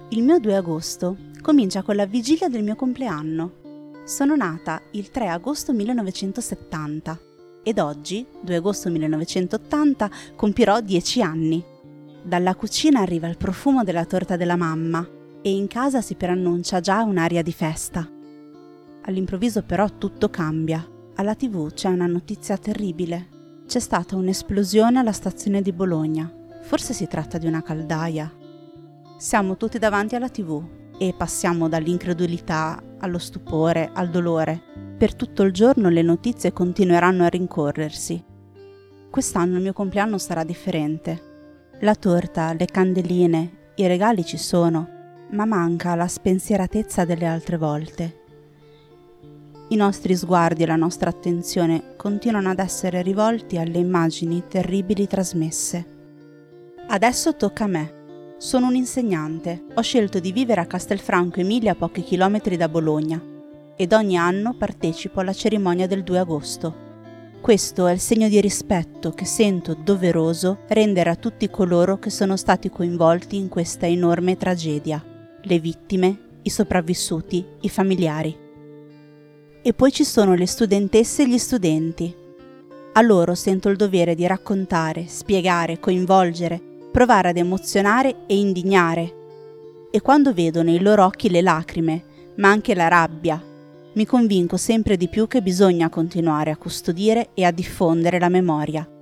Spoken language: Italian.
Il mio 2 agosto comincia con la vigilia del mio compleanno. Sono nata il 3 agosto 1970 ed oggi, 2 agosto 1980, compirò 10 anni. Dalla cucina arriva il profumo della torta della mamma e in casa si preannuncia già un'aria di festa. All'improvviso però tutto cambia. Alla TV c'è una notizia terribile. C'è stata un'esplosione alla stazione di Bologna. Forse si tratta di una caldaia. Siamo tutti davanti alla TV e passiamo dall'incredulità allo stupore, al dolore. Per tutto il giorno le notizie continueranno a rincorrersi. Quest'anno il mio compleanno sarà differente. La torta, le candeline, i regali ci sono, ma manca la spensieratezza delle altre volte. I nostri sguardi e la nostra attenzione continuano ad essere rivolti alle immagini terribili trasmesse. Adesso tocca a me. Sono un insegnante. Ho scelto di vivere a Castelfranco Emilia, a pochi chilometri da Bologna, ed ogni anno partecipo alla cerimonia del 2 agosto. Questo è il segno di rispetto che sento doveroso rendere a tutti coloro che sono stati coinvolti in questa enorme tragedia: le vittime, i sopravvissuti, i familiari. E poi ci sono le studentesse e gli studenti. A loro sento il dovere di raccontare, spiegare, coinvolgere, provare ad emozionare e indignare. E quando vedo nei loro occhi le lacrime, ma anche la rabbia, mi convinco sempre di più che bisogna continuare a custodire e a diffondere la memoria.